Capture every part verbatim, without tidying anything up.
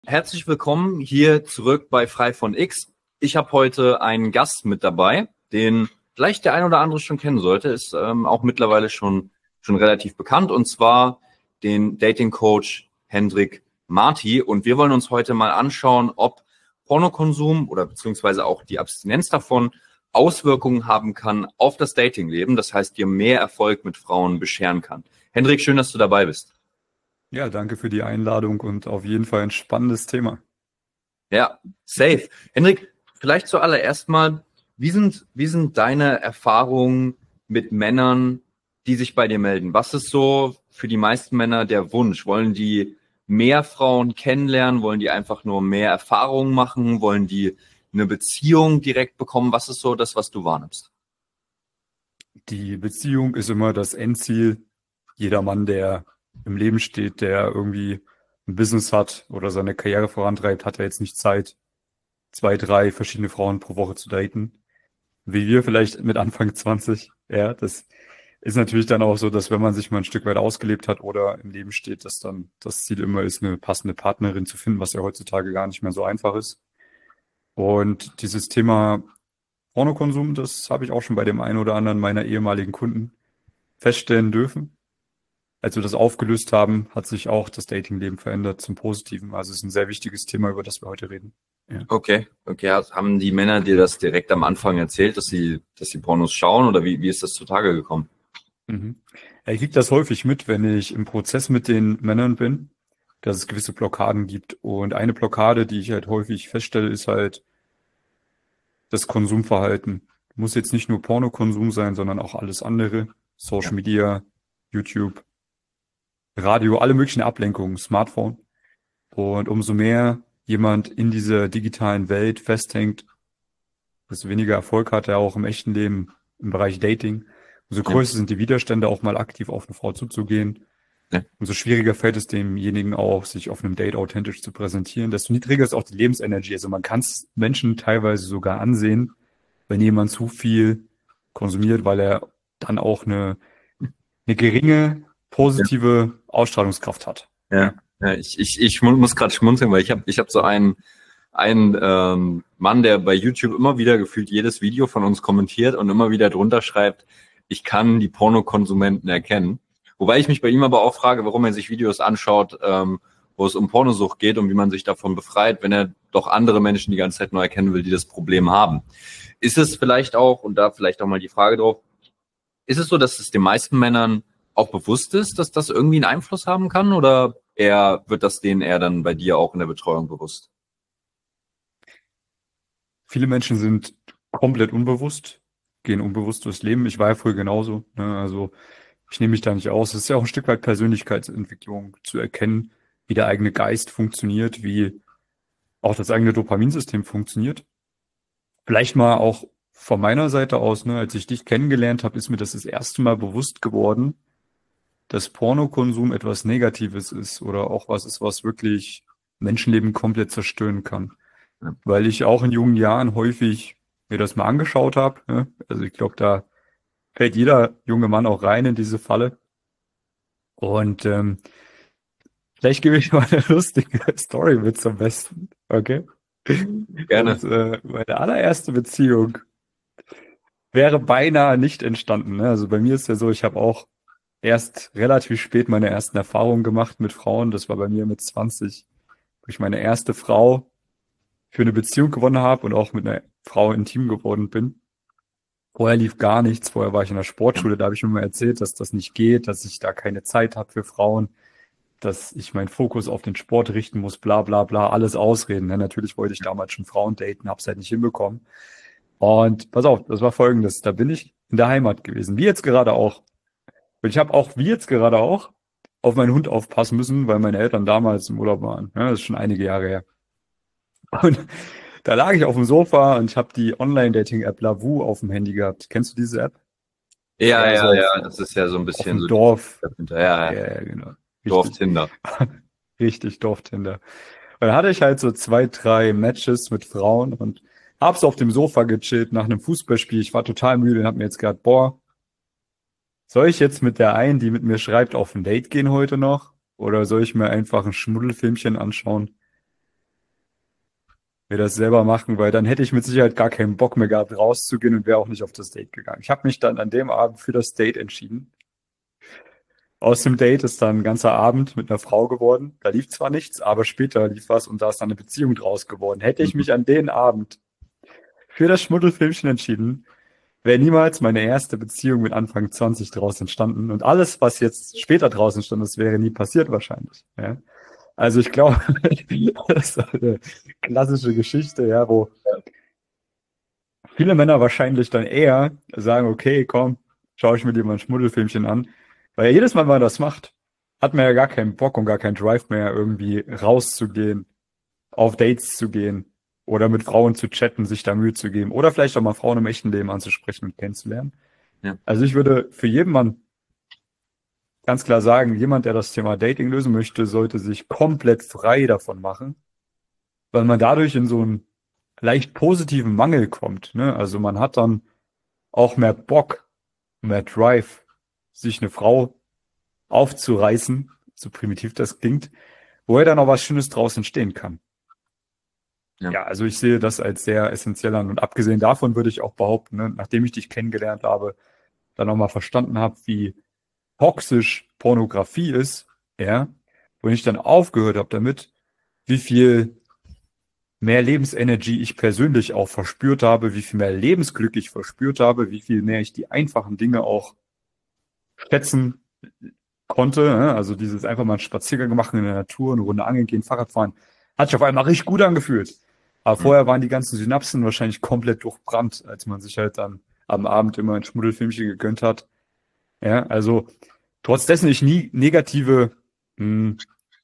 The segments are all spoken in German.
Herzlich willkommen hier zurück bei Frei von X. Ich habe heute einen Gast mit dabei, den vielleicht der ein oder andere schon kennen sollte, ist ähm, auch mittlerweile schon schon relativ bekannt, und zwar den Dating Coach Hendrik Marti. Und wir wollen uns heute mal anschauen, ob Pornokonsum oder beziehungsweise auch die Abstinenz davon Auswirkungen haben kann auf das Datingleben. Das heißt, dir mehr Erfolg mit Frauen bescheren kann. Hendrik, schön, dass du dabei bist. Ja, danke für die Einladung und auf jeden Fall ein spannendes Thema. Ja, safe. Hendrik, vielleicht zuallererst mal, wie sind, wie sind deine Erfahrungen mit Männern, die sich bei dir melden? Was ist so für die meisten Männer der Wunsch? Wollen die mehr Frauen kennenlernen? Wollen die einfach nur mehr Erfahrungen machen? Wollen die eine Beziehung direkt bekommen? Was ist so das, was du wahrnimmst? Die Beziehung ist immer das Endziel. Jeder Mann, der im Leben steht, der irgendwie ein Business hat oder seine Karriere vorantreibt, hat ja jetzt nicht Zeit, zwei, drei verschiedene Frauen pro Woche zu daten. Wie wir vielleicht mit Anfang zwanzig. Ja, das ist natürlich dann auch so, dass wenn man sich mal ein Stück weit ausgelebt hat oder im Leben steht, dass dann das Ziel immer ist, eine passende Partnerin zu finden, was ja heutzutage gar nicht mehr so einfach ist. Und dieses Thema Pornokonsum, das habe ich auch schon bei dem einen oder anderen meiner ehemaligen Kunden feststellen dürfen. Als wir das aufgelöst haben, hat sich auch das Datingleben verändert zum Positiven. Also es ist ein sehr wichtiges Thema, über das wir heute reden. Ja. Okay, okay. Haben die Männer dir das direkt am Anfang erzählt, dass sie, dass sie Pornos schauen, oder wie, wie ist das zutage gekommen? Mhm. Ja, ich kriege das häufig mit, wenn ich im Prozess mit den Männern bin, dass es gewisse Blockaden gibt. Und eine Blockade, die ich halt häufig feststelle, ist halt das Konsumverhalten. Muss jetzt nicht nur Pornokonsum sein, sondern auch alles andere. Ja. Social Media, YouTube, Radio, alle möglichen Ablenkungen, Smartphone. Und umso mehr jemand in dieser digitalen Welt festhängt, desto weniger Erfolg hat er auch im echten Leben im Bereich Dating. Umso Ja. größer sind die Widerstände, auch mal aktiv auf eine Frau zuzugehen. Ja. Umso schwieriger fällt es demjenigen auch, sich auf einem Date authentisch zu präsentieren. Desto niedriger ist auch die Lebensenergie. Also man kann es Menschen teilweise sogar ansehen, wenn jemand zu viel konsumiert, weil er dann auch eine, eine geringe positive Ausstrahlungskraft hat. Ja, ja, ich, ich, ich schmun- muss gerade schmunzeln, weil ich habe ich hab so einen, einen ähm, Mann, der bei YouTube immer wieder gefühlt jedes Video von uns kommentiert und immer wieder drunter schreibt, ich kann die Pornokonsumenten erkennen. Wobei ich mich bei ihm aber auch frage, warum er sich Videos anschaut, ähm, wo es um Pornosucht geht und wie man sich davon befreit, wenn er doch andere Menschen die ganze Zeit nur erkennen will, die das Problem haben. Ist es vielleicht auch, und da vielleicht auch mal die Frage drauf, ist es so, dass es den meisten Männern auch bewusst ist, dass das irgendwie einen Einfluss haben kann, oder eher wird das denen eher dann bei dir auch in der Betreuung bewusst? Viele Menschen sind komplett unbewusst, gehen unbewusst durchs Leben. Ich war ja früher genauso, ne? Also ich nehme mich da nicht aus. Es ist ja auch ein Stück weit Persönlichkeitsentwicklung zu erkennen, wie der eigene Geist funktioniert, wie auch das eigene Dopaminsystem funktioniert. Vielleicht mal auch von meiner Seite aus, ne, als ich dich kennengelernt habe, ist mir das das erste Mal bewusst geworden, dass Pornokonsum etwas Negatives ist oder auch was ist, was wirklich Menschenleben komplett zerstören kann. Ja. Weil ich auch in jungen Jahren häufig mir das mal angeschaut habe. Ne? Also ich glaube, da fällt jeder junge Mann auch rein in diese Falle. Und ähm, vielleicht gebe ich mal eine lustige Story mit zum Besten. Okay? Gerne. Und äh, meine allererste Beziehung wäre beinahe nicht entstanden. Ne? Also bei mir ist ja so, ich habe auch erst relativ spät meine ersten Erfahrungen gemacht mit Frauen. Das war bei mir mit zwanzig, wo ich meine erste Frau für eine Beziehung gewonnen habe und auch mit einer Frau intim geworden bin. Vorher lief gar nichts. Vorher war ich in der Ja. Sportschule, da habe ich mir mal erzählt, dass das nicht geht, dass ich da keine Zeit habe für Frauen, dass ich meinen Fokus auf den Sport richten muss, bla bla bla, alles Ausreden. Ne? Natürlich wollte ich damals schon Frauen daten, habe es halt nicht hinbekommen. Und pass auf, das war Folgendes, da bin ich in der Heimat gewesen, wie jetzt gerade auch. Und ich habe auch, wie jetzt gerade auch, auf meinen Hund aufpassen müssen, weil meine Eltern damals im Urlaub waren. Ja, das ist schon einige Jahre her. Und da lag ich auf dem Sofa und ich habe die Online-Dating-App Lavu auf dem Handy gehabt. Kennst du diese App? Ist Ja, eher ja, so auf, ja, das ist ja so ein auf bisschen dem so die Dorf. ja, ja, Ja, ja, genau. Richtig. Dorftinder. Richtig Dorftinder. Und dann hatte ich halt so zwei, drei Matches mit Frauen und hab's auf dem Sofa gechillt nach einem Fußballspiel. Ich war total müde und hab mir jetzt gedacht, boah, soll ich jetzt mit der einen, die mit mir schreibt, auf ein Date gehen heute noch? Oder soll ich mir einfach ein Schmuddelfilmchen anschauen? mir das selber machen, weil dann hätte ich mit Sicherheit gar keinen Bock mehr gehabt, rauszugehen und wäre auch nicht auf das Date gegangen. Ich habe mich dann an dem Abend für das Date entschieden. Aus dem Date ist dann ein ganzer Abend mit einer Frau geworden. Da lief zwar nichts, aber später lief was und da ist dann eine Beziehung draus geworden. Hätte ich Mhm. mich an den Abend für das Schmuddelfilmchen entschieden, wäre niemals meine erste Beziehung mit Anfang zwanzig draus entstanden. Und alles, was jetzt später draus entstanden ist, wäre nie passiert wahrscheinlich. Ja? Also ich glaube, das ist eine klassische Geschichte, ja, wo viele Männer wahrscheinlich dann eher sagen, okay, komm, schaue ich mir lieber ein Schmuddelfilmchen an. Weil ja jedes Mal, wenn man das macht, hat man ja gar keinen Bock und gar keinen Drive mehr, irgendwie rauszugehen, auf Dates zu gehen oder mit Frauen zu chatten, sich da Mühe zu geben oder vielleicht auch mal Frauen im echten Leben anzusprechen und kennenzulernen. Ja. Also ich würde für jeden Mann ganz klar sagen, jemand, der das Thema Dating lösen möchte, sollte sich komplett frei davon machen, weil man dadurch in so einen leicht positiven Mangel kommt. Ne? Also man hat dann auch mehr Bock, mehr Drive, sich eine Frau aufzureißen, so primitiv das klingt, wo ja dann auch was Schönes draus entstehen kann. Ja. Ja, also ich sehe das als sehr essentiell an. Und abgesehen davon würde ich auch behaupten, ne, nachdem ich dich kennengelernt habe, dann auch mal verstanden habe, wie toxisch Pornografie ist, ja, und ich dann aufgehört habe damit, wie viel mehr Lebensenergie ich persönlich auch verspürt habe, wie viel mehr Lebensglück ich verspürt habe, wie viel mehr ich die einfachen Dinge auch schätzen konnte. Ne? Also dieses einfach mal einen Spaziergang machen in der Natur, eine Runde angeln gehen, Fahrrad fahren, hat sich auf einmal richtig gut angefühlt. Aber Mhm. vorher waren die ganzen Synapsen wahrscheinlich komplett durchbrannt, als man sich halt dann am Abend immer ein Schmuddelfilmchen gegönnt hat. Ja, also trotz dessen ich nie negative, mh,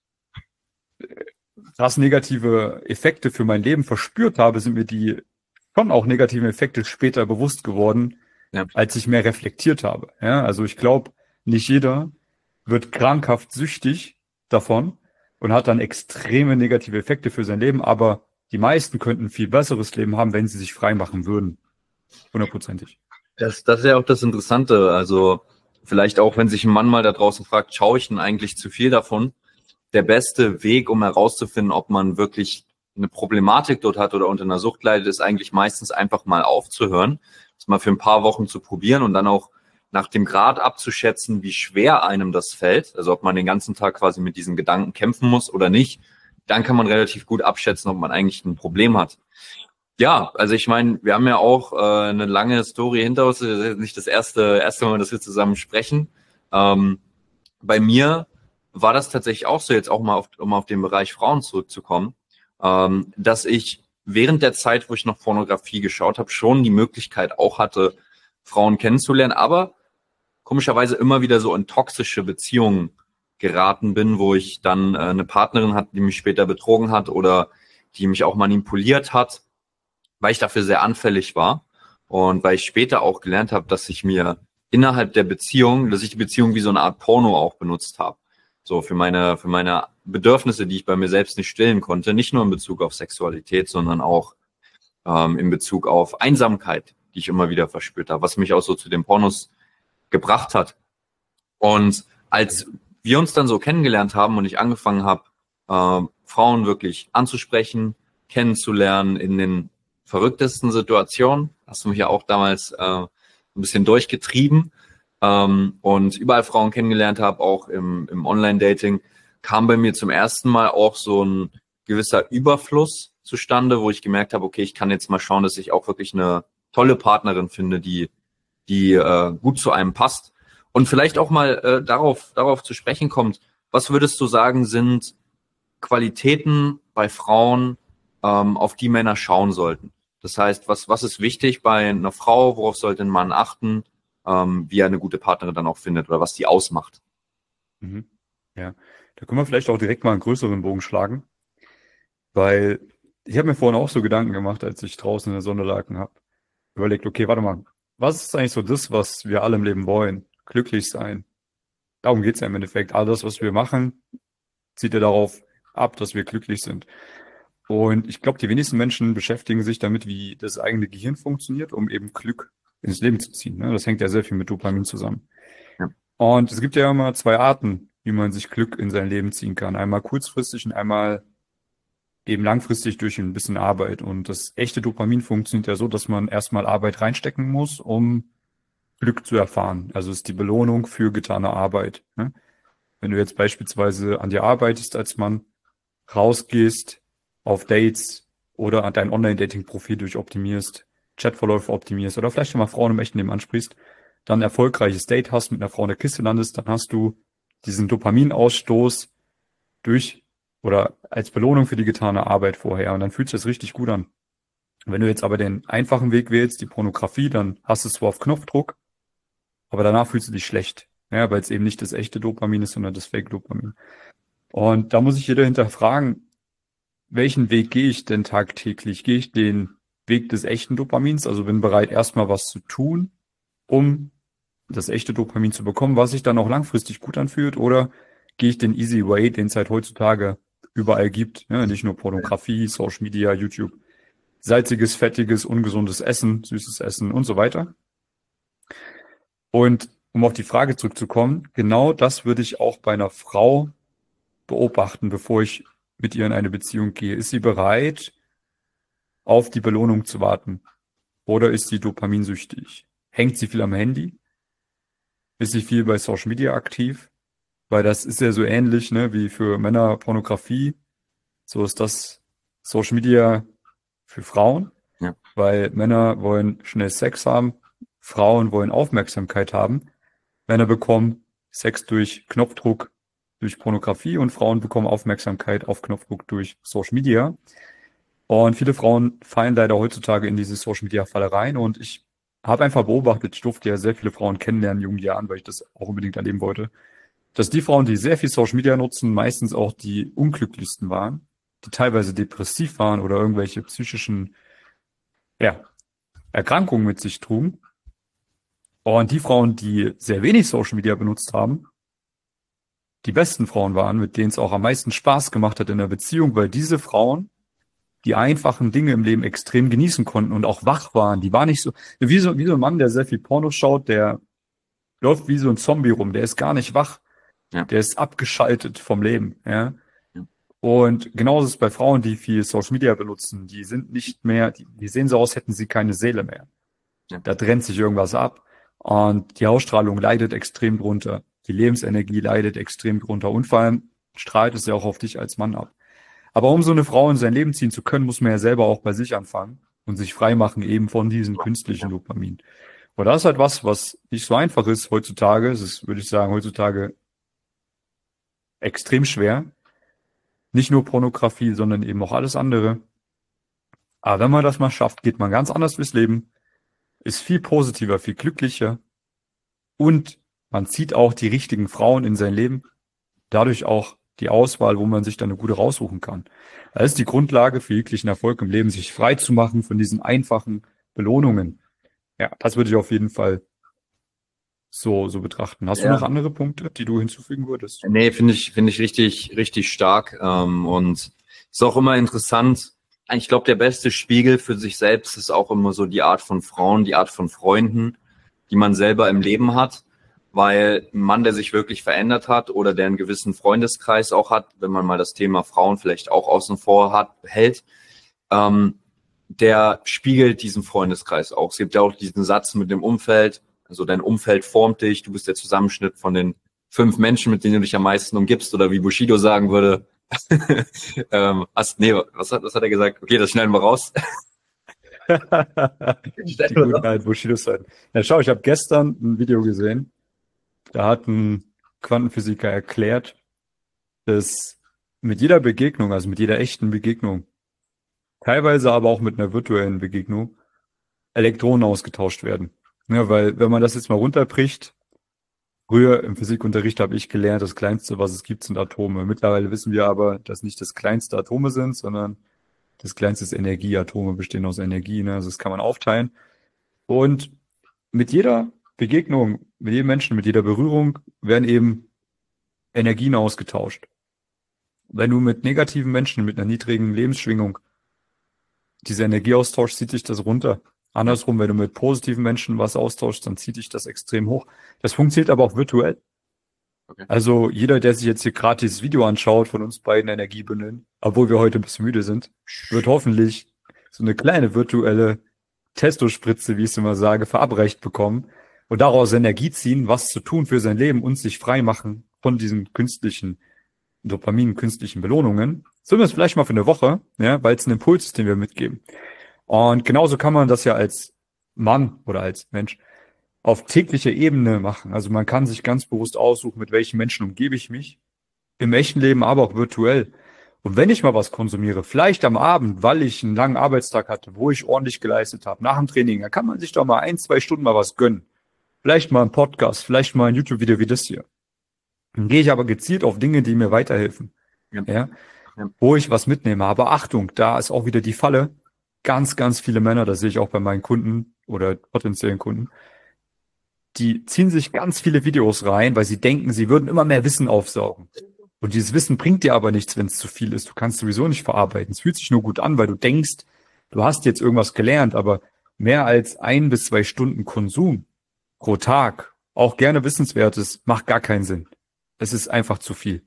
krass negative Effekte für mein Leben verspürt habe, sind mir die schon auch negativen Effekte später bewusst geworden, Ja. als ich mehr reflektiert habe. Ja, also ich glaube, nicht jeder wird krankhaft süchtig davon und hat dann extreme negative Effekte für sein Leben, aber die meisten könnten ein viel besseres Leben haben, wenn sie sich frei machen würden. Hundertprozentig. Das, das ist ja auch das Interessante. Also vielleicht auch, wenn sich ein Mann mal da draußen fragt, schaue ich denn eigentlich zu viel davon? Der beste Weg, um herauszufinden, ob man wirklich eine Problematik dort hat oder unter einer Sucht leidet, ist eigentlich meistens einfach mal aufzuhören, das mal für ein paar Wochen zu probieren und dann auch nach dem Grad abzuschätzen, wie schwer einem das fällt, also ob man den ganzen Tag quasi mit diesen Gedanken kämpfen muss oder nicht, dann kann man relativ gut abschätzen, ob man eigentlich ein Problem hat. Ja, also ich meine, wir haben ja auch äh, eine lange Story hinter uns, das ist jetzt nicht das erste, erste Mal, dass wir zusammen sprechen. Ähm, bei mir war das tatsächlich auch so, jetzt auch mal auf, um auf den Bereich Frauen zurückzukommen, ähm, dass ich während der Zeit, wo ich noch Pornografie geschaut habe, schon die Möglichkeit auch hatte, Frauen kennenzulernen, aber komischerweise immer wieder so in toxische Beziehungen geraten bin, wo ich dann äh, eine Partnerin hatte, die mich später betrogen hat oder die mich auch manipuliert hat, weil ich dafür sehr anfällig war und weil ich später auch gelernt habe, dass ich mir innerhalb der Beziehung, dass ich die Beziehung wie so eine Art Porno auch benutzt habe. So für meine, für meine Bedürfnisse, die ich bei mir selbst nicht stillen konnte, nicht nur in Bezug auf Sexualität, sondern auch ähm, in Bezug auf Einsamkeit, die ich immer wieder verspürt habe, was mich auch so zu den Pornos gebracht hat. Und als wir uns dann so kennengelernt haben und ich angefangen habe, äh, Frauen wirklich anzusprechen, kennenzulernen in den verrücktesten Situationen, hast du mich ja auch damals äh, ein bisschen durchgetrieben, ähm, und überall Frauen kennengelernt habe, auch im, im Online-Dating, kam bei mir zum ersten Mal auch so ein gewisser Überfluss zustande, wo ich gemerkt habe, okay, ich kann jetzt mal schauen, dass ich auch wirklich eine tolle Partnerin finde, die, die äh, gut zu einem passt. Und vielleicht auch mal äh, darauf, darauf zu sprechen kommt, was würdest du sagen, sind Qualitäten bei Frauen, ähm, auf die Männer schauen sollten? Das heißt, was, was ist wichtig bei einer Frau, worauf sollte ein Mann achten, ähm, wie er eine gute Partnerin dann auch findet oder was die ausmacht? Mhm. Ja, da können wir vielleicht auch direkt mal einen größeren Bogen schlagen, weil ich habe mir vorhin auch so Gedanken gemacht, als ich draußen in der Sonne lag und habe überlegt, okay, warte mal, was ist eigentlich so das, was wir alle im Leben wollen? Glücklich sein. Darum geht's ja im Endeffekt. Alles, was wir machen, zieht ja darauf ab, dass wir glücklich sind. Und ich glaube, die wenigsten Menschen beschäftigen sich damit, wie das eigene Gehirn funktioniert, um eben Glück ins Leben zu ziehen. Ne? Das hängt ja sehr viel mit Dopamin zusammen. Ja. Und es gibt ja immer zwei Arten, wie man sich Glück in sein Leben ziehen kann. Einmal kurzfristig und einmal eben langfristig durch ein bisschen Arbeit. Und das echte Dopamin funktioniert ja so, dass man erstmal Arbeit reinstecken muss, um Glück zu erfahren. Also es ist die Belohnung für getane Arbeit. Ne? Wenn du jetzt beispielsweise an dir arbeitest als Mann, rausgehst, auf Dates oder an dein Online-Dating-Profil durchoptimierst, Chatverläufe optimierst oder vielleicht schon mal Frauen im echten Leben ansprichst, dann ein erfolgreiches Date hast, mit einer Frau in der Kiste landest, dann hast du diesen Dopaminausstoß durch oder als Belohnung für die getane Arbeit vorher und dann fühlt sich das richtig gut an. Wenn du jetzt aber den einfachen Weg wählst, die Pornografie, dann hast du es zwar auf Knopfdruck, aber danach fühlst du dich schlecht. Ja, weil es eben nicht das echte Dopamin ist, sondern das Fake-Dopamin. Und da muss sich jeder hinterfragen, welchen Weg gehe ich denn tagtäglich? Gehe ich den Weg des echten Dopamins, also bin bereit, erstmal was zu tun, um das echte Dopamin zu bekommen, was sich dann auch langfristig gut anfühlt, oder gehe ich den Easy Way, den es halt heutzutage überall gibt, ja, nicht nur Pornografie, Social Media, YouTube, salziges, fettiges, ungesundes Essen, süßes Essen und so weiter. Und um auf die Frage zurückzukommen, genau das würde ich auch bei einer Frau beobachten, bevor ich mit ihr in eine Beziehung gehe. Ist sie bereit, auf die Belohnung zu warten? Oder ist sie dopaminsüchtig? Hängt sie viel am Handy? Ist sie viel bei Social Media aktiv? Weil das ist ja so ähnlich, ne, wie für Männer Pornografie. So ist das Social Media für Frauen. Ja. Weil Männer wollen schnell Sex haben, Frauen wollen Aufmerksamkeit haben. Männer bekommen Sex durch Knopfdruck, durch Pornografie und Frauen bekommen Aufmerksamkeit auf Knopfdruck durch Social Media. Und viele Frauen fallen leider heutzutage in diese Social Media Falle rein und ich habe einfach beobachtet, ich durfte ja sehr viele Frauen kennenlernen in jungen Jahren, weil ich das auch unbedingt erleben wollte, dass die Frauen, die sehr viel Social Media nutzen, meistens auch die unglücklichsten waren, die teilweise depressiv waren oder irgendwelche psychischen, ja, Erkrankungen mit sich trugen. Und die Frauen, die sehr wenig Social Media benutzt haben, die besten Frauen waren, mit denen es auch am meisten Spaß gemacht hat in der Beziehung, weil diese Frauen die einfachen Dinge im Leben extrem genießen konnten und auch wach waren. Die waren nicht so, wie so, wie so ein Mann, der sehr viel Porno schaut, der läuft wie so ein Zombie rum, der ist gar nicht wach, Ja. der ist abgeschaltet vom Leben, ja. Ja. Und genauso ist es bei Frauen, die viel Social Media benutzen, die sind nicht mehr, die, die sehen so aus, hätten sie keine Seele mehr. Ja. Da trennt sich irgendwas ab und die Ausstrahlung leidet extrem drunter. Die Lebensenergie leidet extrem drunter und vor allem strahlt es ja auch auf dich als Mann ab. Aber um so eine Frau in sein Leben ziehen zu können, muss man ja selber auch bei sich anfangen und sich freimachen eben von diesem künstlichen Dopamin. Und das ist halt was, was nicht so einfach ist heutzutage. Es ist, würde ich sagen, heutzutage extrem schwer. Nicht nur Pornografie, sondern eben auch alles andere. Aber wenn man das mal schafft, geht man ganz anders durchs Leben, ist viel positiver, viel glücklicher und man zieht auch die richtigen Frauen in sein Leben. Dadurch auch die Auswahl, wo man sich dann eine gute raussuchen kann. Das ist die Grundlage für jeglichen Erfolg im Leben, sich frei zu machen von diesen einfachen Belohnungen. Ja, das würde ich auf jeden Fall so, so betrachten. Hast du Ja. noch andere Punkte, die du hinzufügen würdest? Nee, finde ich, finde ich richtig, richtig stark. Ähm, und ist auch immer interessant. Ich glaube, der beste Spiegel für sich selbst ist auch immer so die Art von Frauen, die Art von Freunden, die man selber im Leben hat. Weil ein Mann, der sich wirklich verändert hat oder der einen gewissen Freundeskreis auch hat, wenn man mal das Thema Frauen vielleicht auch außen vor hat, hält, ähm, der spiegelt diesen Freundeskreis auch. Es gibt ja auch diesen Satz mit dem Umfeld, also dein Umfeld formt dich, du bist der Zusammenschnitt von den fünf Menschen, mit denen du dich am meisten umgibst, oder wie Bushido sagen würde, ähm, hast, nee, was hat, was hat er gesagt? Okay, das schneiden wir raus. Die guten alten Bushido-Zeiten. Ja, schau, ich habe gestern ein Video gesehen, da hat ein Quantenphysiker erklärt, dass mit jeder Begegnung, also mit jeder echten Begegnung, teilweise aber auch mit einer virtuellen Begegnung, Elektronen ausgetauscht werden. Ja, weil wenn man das jetzt mal runterbricht, früher im Physikunterricht habe ich gelernt, das Kleinste, was es gibt, sind Atome. Mittlerweile wissen wir aber, dass nicht das kleinste Atome sind, sondern das kleinste ist Energie. Atome bestehen aus Energie, ne? Also das kann man aufteilen. Und mit jeder Begegnung, mit jedem Menschen, mit jeder Berührung werden eben Energien ausgetauscht. Wenn du mit negativen Menschen, mit einer niedrigen Lebensschwingung diese Energie austauschst, zieht sich das runter. Andersrum, wenn du mit positiven Menschen was austauschst, dann zieht dich das extrem hoch. Das funktioniert aber auch virtuell. Okay. Also jeder, der sich jetzt hier gerade dieses Video anschaut von uns beiden Energiebündeln, obwohl wir heute ein bisschen müde sind, wird hoffentlich so eine kleine virtuelle Testospritze, wie ich es immer sage, verabreicht bekommen und daraus Energie ziehen, was zu tun für sein Leben und sich frei machen von diesen künstlichen Dopamin, künstlichen Belohnungen. Zumindest vielleicht mal für eine Woche, ja, weil es ein Impuls ist, den wir mitgeben. Und genauso kann man das ja als Mann oder als Mensch auf täglicher Ebene machen. Also man kann sich ganz bewusst aussuchen, mit welchen Menschen umgebe ich mich. Im echten Leben, aber auch virtuell. Und wenn ich mal was konsumiere, vielleicht am Abend, weil ich einen langen Arbeitstag hatte, wo ich ordentlich geleistet habe, nach dem Training, dann kann man sich doch mal ein, zwei Stunden mal was gönnen. Vielleicht mal ein Podcast, vielleicht mal ein YouTube-Video wie das hier. Dann gehe ich aber gezielt auf Dinge, die mir weiterhelfen. Ja. Ja, Ja. wo ich was mitnehme. Aber Achtung, da ist auch wieder die Falle. Ganz, ganz viele Männer, das sehe ich auch bei meinen Kunden oder potenziellen Kunden, die ziehen sich ganz viele Videos rein, weil sie denken, sie würden immer mehr Wissen aufsaugen. Und dieses Wissen bringt dir aber nichts, wenn es zu viel ist. Du kannst sowieso nicht verarbeiten. Es fühlt sich nur gut an, weil du denkst, du hast jetzt irgendwas gelernt, aber mehr als ein bis zwei Stunden Konsum pro Tag, auch gerne Wissenswertes, macht gar keinen Sinn. Es ist einfach zu viel.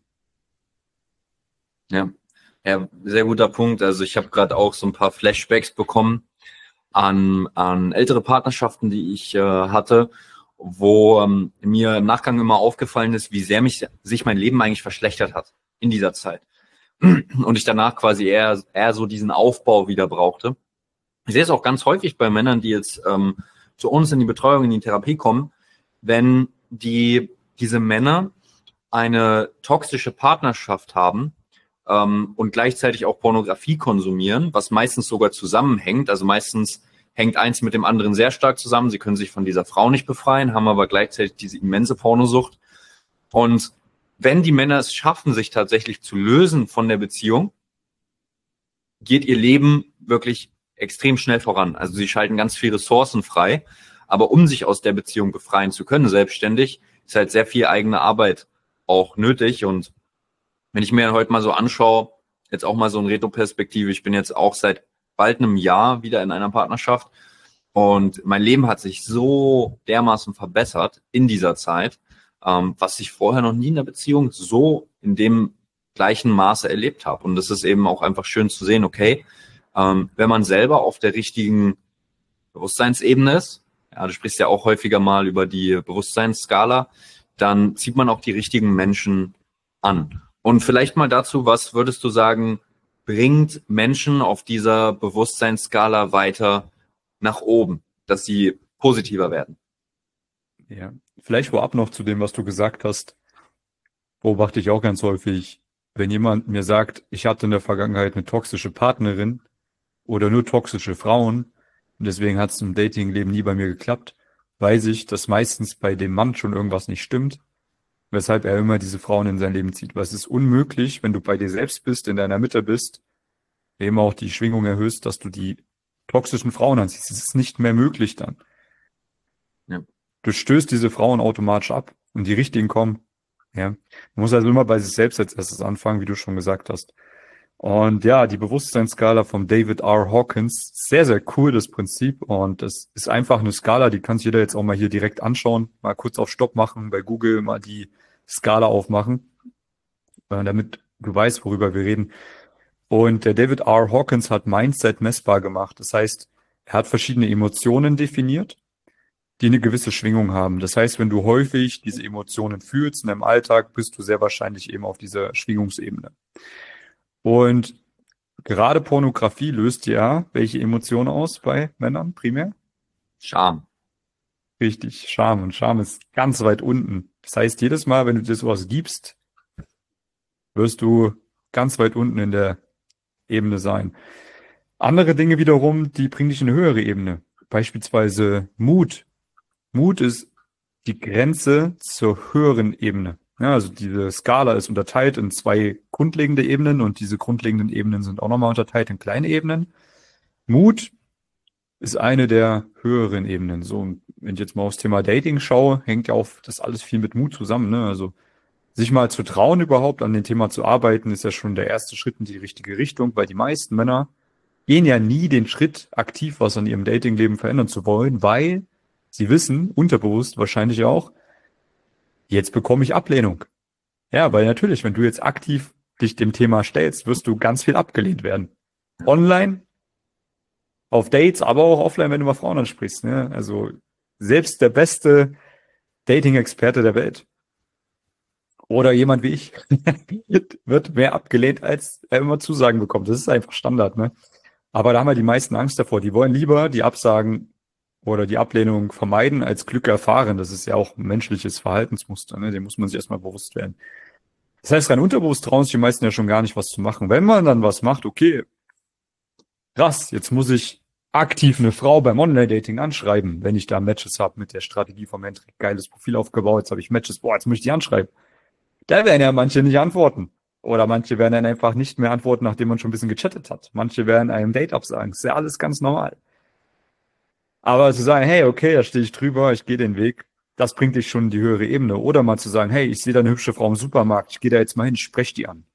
Ja, ja, sehr guter Punkt. Also ich habe gerade auch so ein paar Flashbacks bekommen an, an ältere Partnerschaften, die ich äh, hatte, wo ähm, mir im Nachgang immer aufgefallen ist, wie sehr mich sich mein Leben eigentlich verschlechtert hat in dieser Zeit. Und ich danach quasi eher, eher so diesen Aufbau wieder brauchte. Ich sehe es auch ganz häufig bei Männern, die jetzt ähm, zu uns in die Betreuung, in die Therapie kommen, wenn die diese Männer eine toxische Partnerschaft haben, ähm, und gleichzeitig auch Pornografie konsumieren, was meistens sogar zusammenhängt. Also meistens hängt eins mit dem anderen sehr stark zusammen. Sie können sich von dieser Frau nicht befreien, haben aber gleichzeitig diese immense Pornosucht. Und wenn die Männer es schaffen, sich tatsächlich zu lösen von der Beziehung, geht ihr Leben wirklich extrem schnell voran. Also sie schalten ganz viele Ressourcen frei. Aber um sich aus der Beziehung befreien zu können, selbstständig, ist halt sehr viel eigene Arbeit auch nötig. Und wenn ich mir heute mal so anschaue, jetzt auch mal so eine Retro-Perspektive, ich bin jetzt auch seit bald einem Jahr wieder in einer Partnerschaft und mein Leben hat sich so dermaßen verbessert in dieser Zeit, ähm, was ich vorher noch nie in der Beziehung so in dem gleichen Maße erlebt habe. Und das ist eben auch einfach schön zu sehen, okay, ähm, wenn man selber auf der richtigen Bewusstseinsebene ist, ja, du sprichst ja auch häufiger mal über die Bewusstseinsskala, dann zieht man auch die richtigen Menschen an. Und vielleicht mal dazu, was würdest du sagen, bringt Menschen auf dieser Bewusstseinsskala weiter nach oben, dass sie positiver werden? Ja, vielleicht vorab noch zu dem, was du gesagt hast, beobachte ich auch ganz häufig, wenn jemand mir sagt, ich hatte in der Vergangenheit eine toxische Partnerin oder nur toxische Frauen und deswegen hat es im Datingleben nie bei mir geklappt, weiß ich, dass meistens bei dem Mann schon irgendwas nicht stimmt, weshalb er immer diese Frauen in sein Leben zieht. Weil es ist unmöglich, wenn du bei dir selbst bist, in deiner Mitte bist, eben auch die Schwingung erhöhst, dass du die toxischen Frauen anziehst. Es ist nicht mehr möglich dann. Ja. Du stößt diese Frauen automatisch ab und die richtigen kommen. Ja. Man muss also immer bei sich selbst als erstes anfangen, wie du schon gesagt hast. Und ja, die Bewusstseinsskala von David R. Hawkins, sehr, sehr cool, das Prinzip. Und das ist einfach eine Skala, die kann sich jeder jetzt auch mal hier direkt anschauen, mal kurz auf Stopp machen, bei Google mal die Skala aufmachen, äh, damit du weißt, worüber wir reden. Und der David R. Hawkins hat Mindset messbar gemacht. Das heißt, er hat verschiedene Emotionen definiert, die eine gewisse Schwingung haben. Das heißt, wenn du häufig diese Emotionen fühlst in deinem Alltag, bist du sehr wahrscheinlich eben auf dieser Schwingungsebene. Und gerade Pornografie löst ja welche Emotionen aus bei Männern primär? Scham. Richtig, Scham. Und Scham ist ganz weit unten. Das heißt, jedes Mal, wenn du dir sowas gibst, wirst du ganz weit unten in der Ebene sein. Andere Dinge wiederum, die bringen dich in eine höhere Ebene. Beispielsweise Mut. Mut ist die Grenze zur höheren Ebene. Ja, also diese Skala ist unterteilt in zwei grundlegende Ebenen und diese grundlegenden Ebenen sind auch nochmal unterteilt in kleine Ebenen. Mut ist eine der höheren Ebenen. So, und wenn ich jetzt mal aufs Thema Dating schaue, hängt ja auch das alles viel mit Mut zusammen, ne? Also sich mal zu trauen, überhaupt an dem Thema zu arbeiten, ist ja schon der erste Schritt in die richtige Richtung, weil die meisten Männer gehen ja nie den Schritt, aktiv was an ihrem Datingleben verändern zu wollen, weil sie wissen, unterbewusst wahrscheinlich auch, Jetzt bekomme ich Ablehnung. Ja, weil natürlich, wenn du jetzt aktiv dich dem Thema stellst, wirst du ganz viel abgelehnt werden. Online, auf Dates, aber auch offline, wenn du mal Frauen ansprichst. Ne? Also selbst der beste Dating-Experte der Welt oder jemand wie ich wird mehr abgelehnt, als er immer Zusagen bekommt. Das ist einfach Standard. Ne? Aber da haben ja die meisten Angst davor. Die wollen lieber die Absagen oder die Ablehnung vermeiden, als Glück erfahren. Das ist ja auch ein menschliches Verhaltensmuster. Ne? Dem muss man sich erstmal bewusst werden. Das heißt, rein unterbewusst trauen sich die meisten ja schon gar nicht, was zu machen. Wenn man dann was macht, okay, krass, jetzt muss ich aktiv eine Frau beim Online-Dating anschreiben, wenn ich da Matches habe mit der Strategie vom Hendrik. Geiles Profil aufgebaut, jetzt habe ich Matches, boah, jetzt muss ich die anschreiben. Da werden ja manche nicht antworten. Oder manche werden dann einfach nicht mehr antworten, nachdem man schon ein bisschen gechattet hat. Manche werden einem Date absagen. Das ist ja alles ganz normal. Aber zu sagen, hey, okay, da stehe ich drüber, ich gehe den Weg, das bringt dich schon in die höhere Ebene. Oder mal zu sagen, hey, ich sehe da eine hübsche Frau im Supermarkt, ich gehe da jetzt mal hin, ich spreche die an.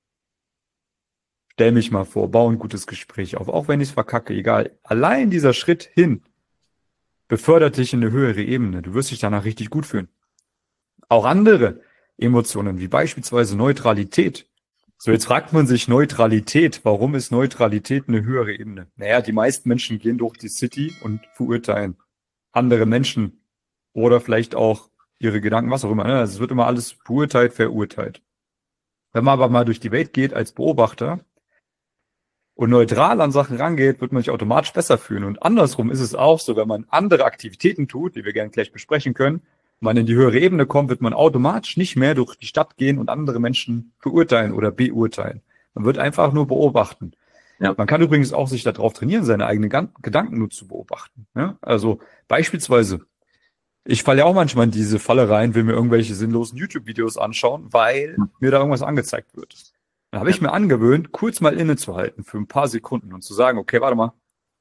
Stell mich mal vor, baue ein gutes Gespräch auf, auch wenn ich es verkacke, egal. Allein dieser Schritt hin befördert dich in eine höhere Ebene. Du wirst dich danach richtig gut fühlen. Auch andere Emotionen, wie beispielsweise Neutralität. So, jetzt fragt man sich Neutralität. Warum ist Neutralität eine höhere Ebene? Naja, die meisten Menschen gehen durch die City und verurteilen andere Menschen oder vielleicht auch ihre Gedanken, was auch immer. Ne? Also es wird immer alles beurteilt, verurteilt. Wenn man aber mal durch die Welt geht als Beobachter und neutral an Sachen rangeht, wird man sich automatisch besser fühlen. Und andersrum ist es auch so, wenn man andere Aktivitäten tut, die wir gerne gleich besprechen können, man in die höhere Ebene kommt, wird man automatisch nicht mehr durch die Stadt gehen und andere Menschen verurteilen oder beurteilen. Man wird einfach nur beobachten. Ja. Man kann übrigens auch sich darauf trainieren, seine eigenen Gedanken nur zu beobachten. Ja? Also beispielsweise, ich falle ja auch manchmal in diese Falle rein, will mir irgendwelche sinnlosen YouTube-Videos anschauen, weil mir da irgendwas angezeigt wird. Dann habe ich mir angewöhnt, kurz mal innezuhalten für ein paar Sekunden und zu sagen, okay, warte mal,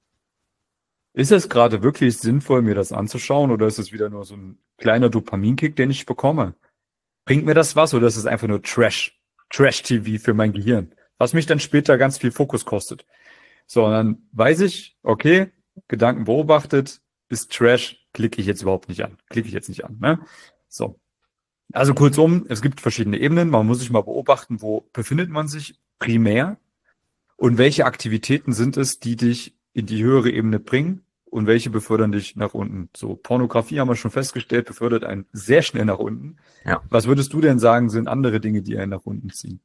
ist es gerade wirklich sinnvoll, mir das anzuschauen, oder ist es wieder nur so ein kleiner Dopaminkick, den ich bekomme? Bringt mir das was, oder ist es einfach nur Trash, Trash-T V für mein Gehirn, was mich dann später ganz viel Fokus kostet? So, und dann weiß ich, okay, Gedanken beobachtet, ist Trash, klicke ich jetzt überhaupt nicht an, klicke ich jetzt nicht an, ne? So. Also kurzum, es gibt verschiedene Ebenen, man muss sich mal beobachten, wo befindet man sich primär und welche Aktivitäten sind es, die dich in die höhere Ebene bringen und welche befördern dich nach unten. So, Pornografie haben wir schon festgestellt, befördert einen sehr schnell nach unten. Ja. Was würdest du denn sagen, sind andere Dinge, die einen nach unten ziehen?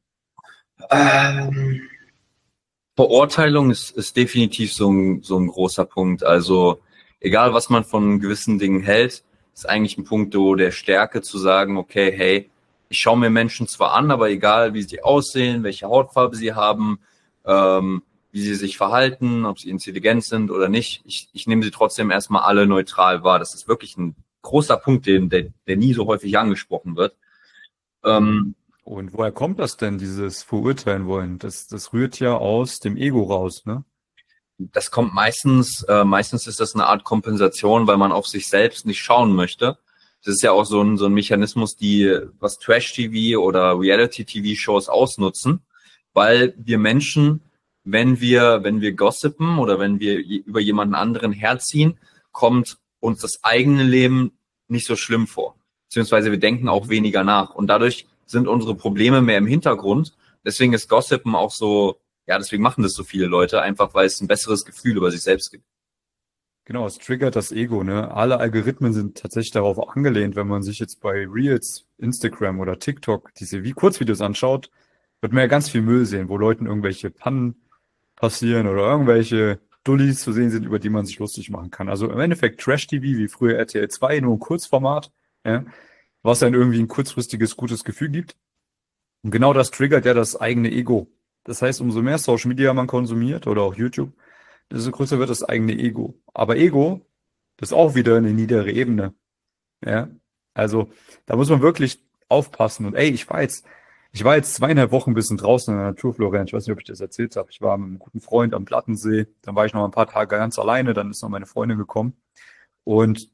Ähm, Beurteilung ist, ist definitiv so ein, so ein großer Punkt. Also egal, was man von gewissen Dingen hält, ist eigentlich ein Punkt der Stärke zu sagen, okay, hey, ich schaue mir Menschen zwar an, aber egal, wie sie aussehen, welche Hautfarbe sie haben, ähm, wie sie sich verhalten, ob sie intelligent sind oder nicht. Ich, ich nehme sie trotzdem erstmal alle neutral wahr. Das ist wirklich ein großer Punkt, den, der, der nie so häufig angesprochen wird. Ähm, Und woher kommt das denn, dieses Verurteilen wollen? Das, das rührt ja aus dem Ego raus, ne? Das kommt meistens, äh, meistens ist das eine Art Kompensation, weil man auf sich selbst nicht schauen möchte. Das ist ja auch so ein, so ein Mechanismus, die, was Trash-T V oder Reality-T V-Shows ausnutzen, weil wir Menschen, wenn wir, wenn wir gossipen oder wenn wir über jemanden anderen herziehen, kommt uns das eigene Leben nicht so schlimm vor. Beziehungsweise wir denken auch weniger nach. Und dadurch sind unsere Probleme mehr im Hintergrund. Deswegen ist Gossipen auch so, ja, deswegen machen das so viele Leute, einfach weil es ein besseres Gefühl über sich selbst gibt. Genau, es triggert das Ego, ne? Alle Algorithmen sind tatsächlich darauf angelehnt, wenn man sich jetzt bei Reels, Instagram oder TikTok diese wie Kurzvideos anschaut, wird man ja ganz viel Müll sehen, wo Leuten irgendwelche Pannen passieren oder irgendwelche Dullis zu sehen sind, über die man sich lustig machen kann. Also im Endeffekt Trash-T V, wie früher R T L zwei, nur ein Kurzformat, ja, was dann irgendwie ein kurzfristiges, gutes Gefühl gibt. Und genau das triggert ja das eigene Ego. Das heißt, umso mehr Social Media man konsumiert oder auch YouTube, desto größer wird das eigene Ego. Aber Ego, das ist auch wieder eine niedere Ebene. Ja, also da muss man wirklich aufpassen. Und ey, ich war jetzt, ich war jetzt zweieinhalb Wochen ein bisschen draußen in der Natur, Florian. Ich weiß nicht, ob ich das erzählt habe. Ich war mit einem guten Freund am Plattensee. Dann war ich noch ein paar Tage ganz alleine. Dann ist noch meine Freundin gekommen. Und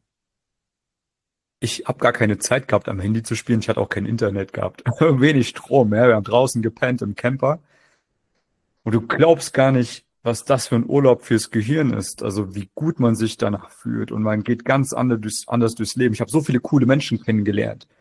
ich habe gar keine Zeit gehabt, am Handy zu spielen. Ich hatte auch kein Internet gehabt. Wenig Strom. Ja, wir haben draußen gepennt im Camper. Und du glaubst gar nicht, was das für ein Urlaub fürs Gehirn ist. Also wie gut man sich danach fühlt. Und man geht ganz anders durchs, anders durchs Leben. Ich habe so viele coole Menschen kennengelernt.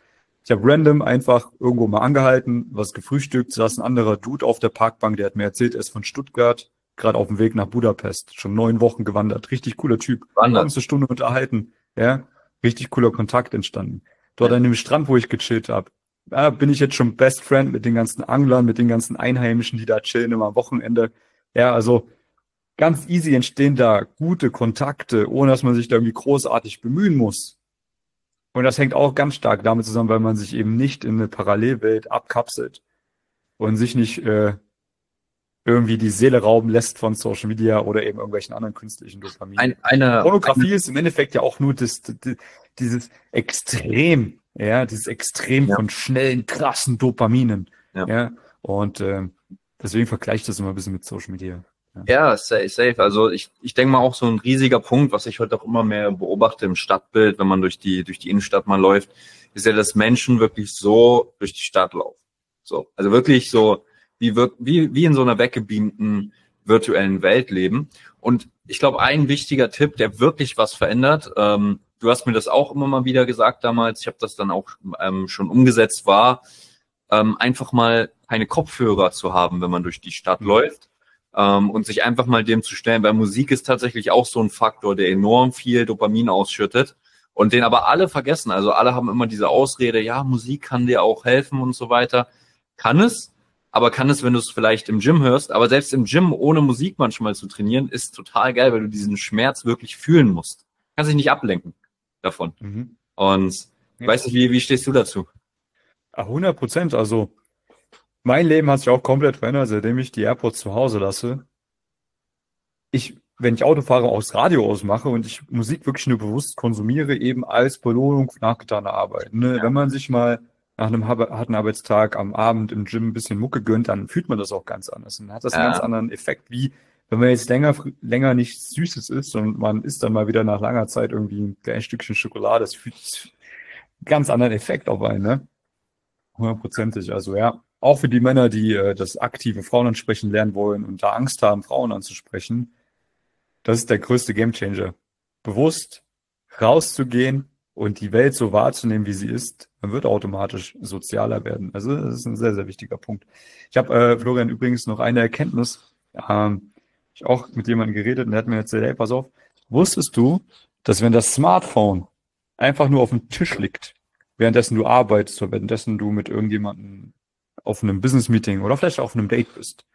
Ich habe random einfach irgendwo mal angehalten, was gefrühstückt, saß ein anderer Dude auf der Parkbank, der hat mir erzählt, er ist von Stuttgart, gerade auf dem Weg nach Budapest, schon neun Wochen gewandert. Richtig cooler Typ. Wir haben Wandert. uns eine Stunde unterhalten. Ja, richtig cooler Kontakt entstanden. Dort Ja. an dem Strand, wo ich gechillt habe, ja, bin ich jetzt schon Best Friend mit den ganzen Anglern, mit den ganzen Einheimischen, die da chillen immer am Wochenende. Ja, also ganz easy entstehen da gute Kontakte, ohne dass man sich da irgendwie großartig bemühen muss. Und das hängt auch ganz stark damit zusammen, weil man sich eben nicht in eine Parallelwelt abkapselt und sich nicht äh, irgendwie die Seele rauben lässt von Social Media oder eben irgendwelchen anderen künstlichen Dopaminen. Ein, eine, Pornografie eine, ist im Endeffekt ja auch nur das, das, dieses Extrem, ja, dieses Extrem ja, von schnellen, krassen Dopaminen, ja. ja. Und ähm, deswegen vergleiche ich das immer ein bisschen mit Social Media. Ja. Ja, safe, safe. Also ich, ich denke mal auch so ein riesiger Punkt, was ich heute auch immer mehr beobachte im Stadtbild, wenn man durch die, durch die Innenstadt mal läuft, ist ja, dass Menschen wirklich so durch die Stadt laufen. So. Also wirklich so, wie, wirk- wie, wie in so einer weggebeamten virtuellen Welt leben. Und ich glaube, ein wichtiger Tipp, der wirklich was verändert, ähm, du hast mir das auch immer mal wieder gesagt damals, ich habe das dann auch ähm, schon umgesetzt, war, ähm, einfach mal keine Kopfhörer zu haben, wenn man durch die Stadt Mhm. läuft. Ähm, und sich einfach mal dem zu stellen, weil Musik ist tatsächlich auch so ein Faktor, der enorm viel Dopamin ausschüttet und den aber alle vergessen. Also alle haben immer diese Ausrede, ja, Musik kann dir auch helfen und so weiter. Kann es, aber kann es, wenn du es vielleicht im Gym hörst. Aber selbst im Gym ohne Musik manchmal zu trainieren, ist total geil, weil du diesen Schmerz wirklich fühlen musst. Kannst dich nicht ablenken davon. Mhm. Und ich Ja. weiß nicht, wie, wie stehst du dazu? Ah, hundert Prozent. Also mein Leben hat sich auch komplett verändert, seitdem ich die AirPods zu Hause lasse. Ich, wenn ich Auto fahre, auch das Radio ausmache und ich Musik wirklich nur bewusst konsumiere, eben als Belohnung für nachgetaner Arbeit. Ne? Wenn man sich mal nach einem hab- harten Arbeitstag am Abend im Gym ein bisschen Mucke gönnt, dann fühlt man das auch ganz anders. Und dann hat das einen ganz Ja, anderen Effekt, wie wenn man jetzt länger, fr- länger nichts Süßes isst und man isst dann mal wieder nach langer Zeit irgendwie ein kleines Stückchen Schokolade. Das fühlt einen ganz anderen Effekt auf einen, ne? Hundertprozentig. Also ja, auch für die Männer, die äh, das aktive Frauen ansprechen lernen wollen und da Angst haben, Frauen anzusprechen, das ist der größte Gamechanger. Bewusst rauszugehen und die Welt so wahrzunehmen, wie sie ist, man wird automatisch sozialer werden. Also das ist ein sehr, sehr wichtiger Punkt. Ich habe, äh, Florian, übrigens noch eine Erkenntnis. Ähm, ich auch mit jemandem geredet und der hat mir erzählt, hey, pass auf, wusstest du, dass wenn das Smartphone einfach nur auf dem Tisch liegt, währenddessen du arbeitest oder währenddessen du mit irgendjemandem auf einem Business-Meeting oder vielleicht auf einem Date bist,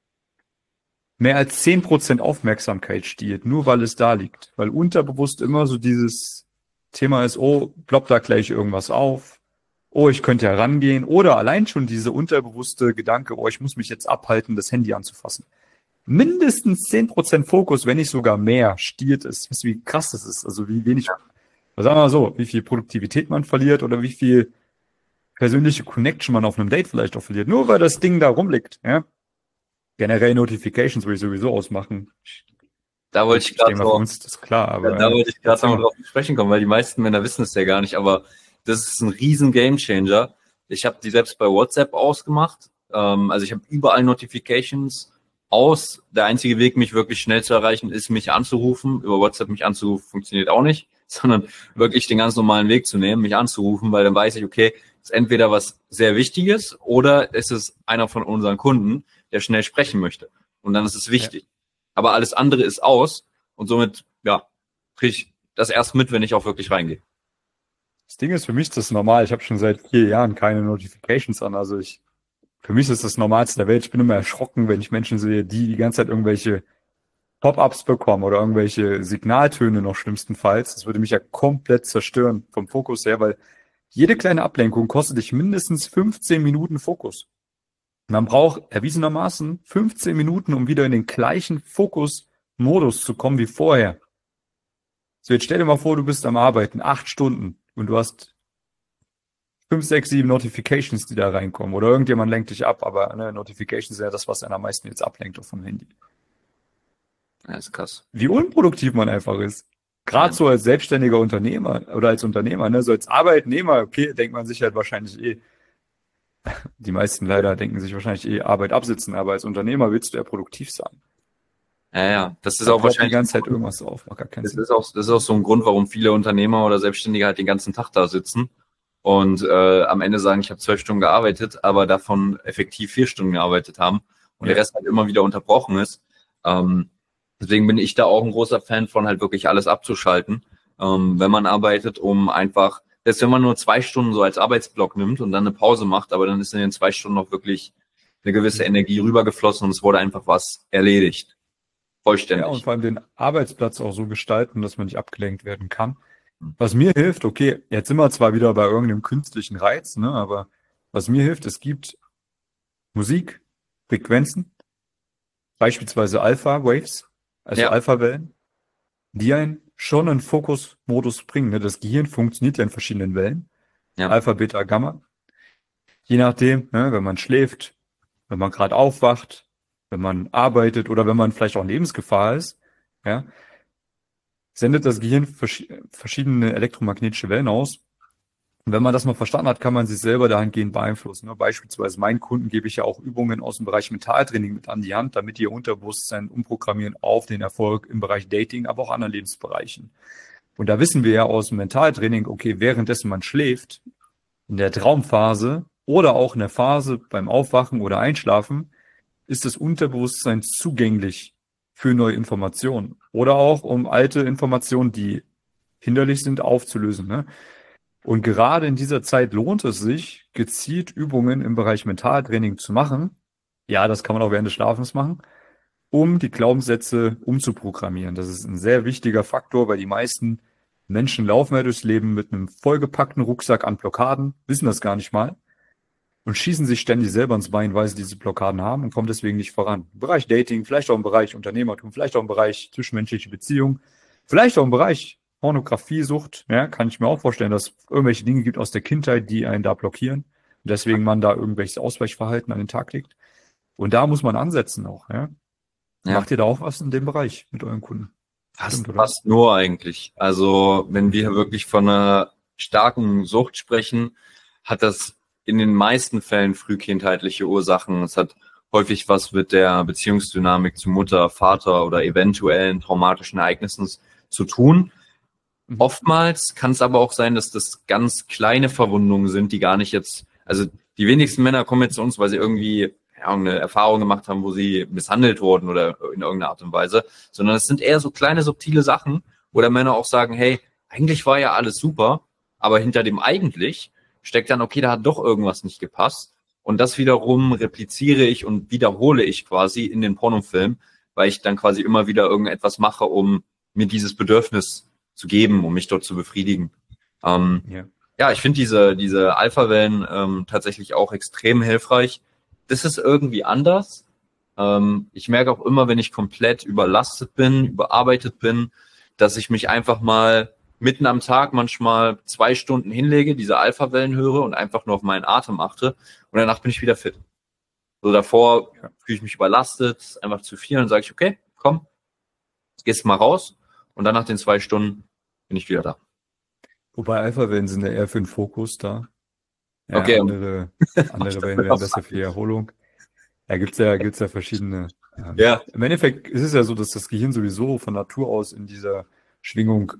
mehr als zehn Prozent Aufmerksamkeit stiehlt, nur weil es da liegt. Weil unterbewusst immer so dieses Thema ist, oh, ploppt da gleich irgendwas auf. Oh, ich könnte ja rangehen. Oder allein schon diese unterbewusste Gedanke, oh, ich muss mich jetzt abhalten, das Handy anzufassen. Mindestens zehn Prozent Fokus, wenn nicht sogar mehr, stiehlt es. Wisst ihr, wie krass das ist? Also wie wenig, sagen wir mal so, wie viel Produktivität man verliert oder wie viel persönliche Connection man auf einem Date vielleicht auch verliert. Nur weil das Ding da rumliegt, ja. Generell Notifications würde ich sowieso ausmachen. da wollte Gut, ich ich gerade denke mal, für so. uns ist das klar, Ja, aber da äh, wollte ich gerade erzähl noch mal. drauf zu sprechen kommen, weil die meisten Männer wissen es ja gar nicht, aber das ist ein riesen Gamechanger. Ich habe die selbst bei WhatsApp ausgemacht. Ähm, also ich habe überall Notifications aus. Der einzige Weg, mich wirklich schnell zu erreichen, ist, mich anzurufen. Über WhatsApp mich anzurufen funktioniert auch nicht, sondern wirklich den ganz normalen Weg zu nehmen, mich anzurufen, weil dann weiß ich, okay, ist entweder was sehr Wichtiges oder ist es einer von unseren Kunden, der schnell sprechen möchte. Und dann ist es Ja. wichtig. Aber alles andere ist aus und somit, ja, kriege ich das erst mit, wenn ich auch wirklich reingehe. Das Ding ist, für mich ist das normal. Ich habe schon seit vier Jahren keine Notifications an. Also ich, für mich ist das Normalste der Welt. Ich bin immer erschrocken, wenn ich Menschen sehe, die die ganze Zeit irgendwelche Pop-ups bekommen oder irgendwelche Signaltöne noch schlimmstenfalls. Das würde mich ja komplett zerstören vom Fokus her, weil jede kleine Ablenkung kostet dich mindestens fünfzehn Minuten Fokus. Man braucht erwiesenermaßen fünfzehn Minuten, um wieder in den gleichen Fokusmodus zu kommen wie vorher. So, jetzt stell dir mal vor, du bist am Arbeiten, acht Stunden und du hast fünf, sechs, sieben Notifications, die da reinkommen. Oder irgendjemand lenkt dich ab, aber ne, Notifications sind ja das, was einen am meisten jetzt ablenkt auf dem Handy. Ja, ist krass. Wie unproduktiv man einfach ist. Gerade Ja. so als selbstständiger Unternehmer oder als Unternehmer, ne, so als Arbeitnehmer, okay, denkt man sich halt wahrscheinlich eh, die meisten leider denken sich wahrscheinlich eh Arbeit absitzen, aber als Unternehmer willst du ja produktiv sein. Ja, ja. Das ist Da auch ploppt die wahrscheinlich, ganze Zeit irgendwas auf, macht gar keinen das Sinn. ist auch, das ist auch so ein Grund, warum viele Unternehmer oder Selbstständige halt den ganzen Tag da sitzen, und äh, am Ende sagen, ich habe zwölf Stunden gearbeitet, aber davon effektiv vier Stunden gearbeitet haben und Ja. der Rest halt immer wieder unterbrochen ist. Ähm, deswegen bin ich da auch ein großer Fan von, halt wirklich alles abzuschalten, ähm, wenn man arbeitet, um einfach, selbst wenn man nur zwei Stunden so als Arbeitsblock nimmt und dann eine Pause macht, aber dann ist in den zwei Stunden noch wirklich eine gewisse Energie rübergeflossen und es wurde einfach was erledigt. Ja, und Vollständig. vor allem den Arbeitsplatz auch so gestalten, dass man nicht abgelenkt werden kann. Was mir hilft, okay, jetzt sind wir zwar wieder bei irgendeinem künstlichen Reiz, ne, aber was mir hilft, es gibt Musik, Frequenzen, beispielsweise Alpha-Waves, also Ja, Alpha-Wellen, die einen schon in Fokusmodus bringen. Ne? Das Gehirn funktioniert ja in verschiedenen Wellen, ja, Alpha, Beta, Gamma. Je nachdem, ne, wenn man schläft, wenn man gerade aufwacht, wenn man arbeitet oder wenn man vielleicht auch in Lebensgefahr ist, ja, sendet das Gehirn vers verschiedene elektromagnetische Wellen aus. Und wenn man das mal verstanden hat, kann man sich selber dahingehend beeinflussen. Ne? Beispielsweise meinen Kunden gebe ich ja auch Übungen aus dem Bereich Mentaltraining mit an die Hand, damit die ihr Unterbewusstsein umprogrammieren auf den Erfolg im Bereich Dating, aber auch anderen Lebensbereichen. Und da wissen wir ja aus dem Mentaltraining, okay, währenddessen man schläft, in der Traumphase oder auch in der Phase beim Aufwachen oder Einschlafen, ist das Unterbewusstsein zugänglich für neue Informationen oder auch um alte Informationen, die hinderlich sind, aufzulösen. Ne? Und gerade in dieser Zeit lohnt es sich, gezielt Übungen im Bereich Mentaltraining zu machen. Ja, das kann man auch während des Schlafens machen, um die Glaubenssätze umzuprogrammieren. Das ist ein sehr wichtiger Faktor, weil die meisten Menschen laufen ja durchs Leben mit einem vollgepackten Rucksack an Blockaden, wissen das gar nicht mal und schießen sich ständig selber ins Bein, weil sie diese Blockaden haben und kommen deswegen nicht voran. Im Bereich Dating, vielleicht auch im Bereich Unternehmertum, vielleicht auch im Bereich zwischenmenschliche Beziehungen, vielleicht auch im Bereich Pornografiesucht. Ja, kann ich mir auch vorstellen, dass es irgendwelche Dinge gibt aus der Kindheit, die einen da blockieren und deswegen man da irgendwelches Ausweichverhalten an den Tag legt. Und da muss man ansetzen auch. Ja. ja. Macht ihr da auch was in dem Bereich mit euren Kunden? Fast, Stimmt, oder? fast nur eigentlich. Also wenn wir wirklich von einer starken Sucht sprechen, hat das in den meisten Fällen frühkindheitliche Ursachen. Es hat häufig was mit der Beziehungsdynamik zu Mutter, Vater oder eventuellen traumatischen Ereignissen zu tun. Mhm. Oftmals kann es aber auch sein, dass das ganz kleine Verwundungen sind, die gar nicht jetzt, also die wenigsten Männer kommen jetzt zu uns, weil sie irgendwie ja, eine Erfahrung gemacht haben, wo sie misshandelt wurden oder in irgendeiner Art und Weise, sondern es sind eher so kleine, subtile Sachen, wo der Männer auch sagen, hey, eigentlich war ja alles super, aber hinter dem eigentlich steckt dann, okay, da hat doch irgendwas nicht gepasst. Und das wiederum repliziere ich und wiederhole ich quasi in den Pornofilmen, weil ich dann quasi immer wieder irgendetwas mache, um mir dieses Bedürfnis zu geben, um mich dort zu befriedigen. Ähm, Ja. ja, ich finde diese, diese Alpha-Wellen ähm, tatsächlich auch extrem hilfreich. Das ist irgendwie anders. Ähm, ich merke auch immer, wenn ich komplett überlastet bin, überarbeitet bin, dass ich mich einfach mal mitten am Tag manchmal zwei Stunden hinlege, diese Alpha-Wellen höre und einfach nur auf meinen Atem achte und danach bin ich wieder fit. So davor Ja. fühle ich mich überlastet, einfach zu viel und sage ich, okay, komm, jetzt gehst du mal raus und dann nach den zwei Stunden bin ich wieder da. Wobei Alpha-Wellen sind ja eher für den Fokus da. Ja, Okay. andere, andere Wellen wären besser für die Erholung. Ja, gibt's ja, gibt's ja verschiedene. Ähm, Ja. Im Endeffekt ist es ja so, dass das Gehirn sowieso von Natur aus in dieser Schwingung,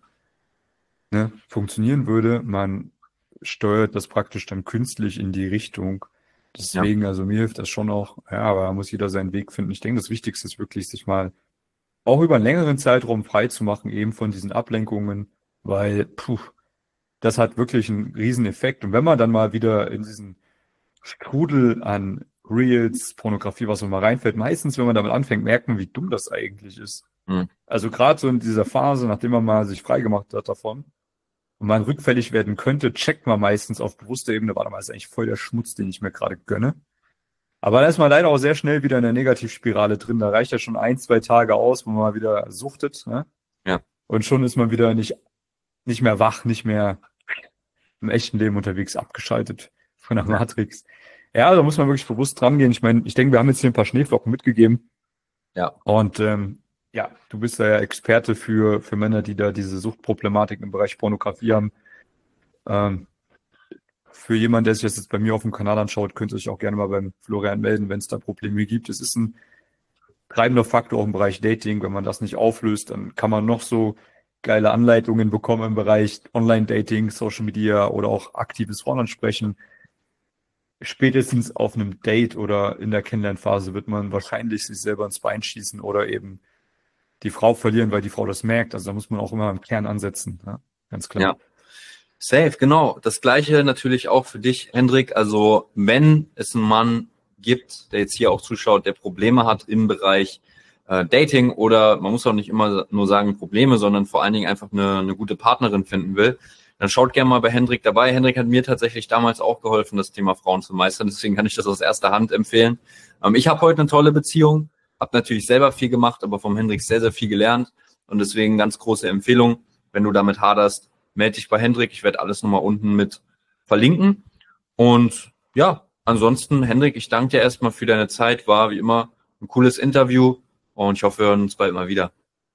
ne, funktionieren würde. Man steuert das praktisch dann künstlich in die Richtung. Deswegen, also mir hilft das schon auch. Ja, aber da muss jeder seinen Weg finden. Ich denke, das Wichtigste ist wirklich, sich mal auch über einen längeren Zeitraum frei zu machen, eben von diesen Ablenkungen, weil, puh, das hat wirklich einen riesen Effekt. Und wenn man dann mal wieder in diesen Strudel an Reels, Pornografie, was man mal reinfällt, meistens, wenn man damit anfängt, merkt man, wie dumm das eigentlich ist. Mhm. Also gerade so in dieser Phase, nachdem man mal sich freigemacht hat davon und man rückfällig werden könnte, checkt man meistens auf bewusster Ebene, warte mal, ist eigentlich voll der Schmutz, den ich mir gerade gönne. Aber da ist man leider auch sehr schnell wieder in der Negativspirale drin. Da reicht ja schon ein, zwei Tage aus, wo man mal wieder suchtet. Ne? Ja. Und schon ist man wieder nicht, nicht mehr wach, nicht mehr im echten Leben unterwegs, abgeschaltet von der Matrix. Ja, da muss man wirklich bewusst dran gehen. Ich meine, ich denke, wir haben jetzt hier ein paar Schneeflocken mitgegeben. Ja. Und ähm, ja, du bist da ja Experte für, für Männer, die da diese Suchtproblematik im Bereich Pornografie haben. Ähm, für jemanden, der sich das jetzt bei mir auf dem Kanal anschaut, könnt ihr euch auch gerne mal beim Florian melden, wenn es da Probleme gibt. Es ist ein treibender Faktor auch im Bereich Dating. Wenn man das nicht auflöst, dann kann man noch so geile Anleitungen bekommen im Bereich Online-Dating, Social Media oder auch aktives Voransprechen. Spätestens auf einem Date oder in der Kennenlernphase wird man wahrscheinlich sich selber ins Bein schießen oder eben die Frau verlieren, weil die Frau das merkt. Also da muss man auch immer im Kern ansetzen, ja, ganz klar. Ja, safe, genau. Das Gleiche natürlich auch für dich, Hendrik. Also wenn es einen Mann gibt, der jetzt hier auch zuschaut, der Probleme hat im Bereich äh, Dating oder man muss auch nicht immer nur sagen Probleme, sondern vor allen Dingen einfach eine, eine gute Partnerin finden will, dann schaut gerne mal bei Hendrik dabei. Hendrik hat mir tatsächlich damals auch geholfen, das Thema Frauen zu meistern. Deswegen kann ich das aus erster Hand empfehlen. Ähm, ich habe heute eine tolle Beziehung, habe natürlich selber viel gemacht, aber vom Hendrik sehr, sehr viel gelernt. Und deswegen ganz große Empfehlung, wenn du damit haderst, melde dich bei Hendrik. Ich werde alles nochmal unten mit verlinken. Und ja, ansonsten, Hendrik, ich danke dir erstmal für deine Zeit. War wie immer ein cooles Interview und ich hoffe, wir hören uns bald mal wieder.